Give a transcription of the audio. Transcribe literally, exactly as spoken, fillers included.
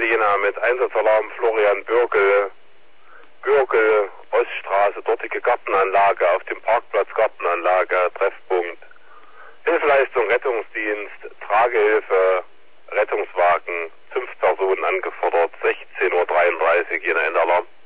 Jena mit Einsatzalarm Florian Bürkel, Bürkel, Oststraße, dortige Gartenanlage, auf dem Parkplatz Gartenanlage, Treffpunkt. Hilfeleistung, Rettungsdienst, Tragehilfe, Rettungswagen, fünf Personen angefordert, sechzehn Uhr dreiunddreißig, Jena Endalarm.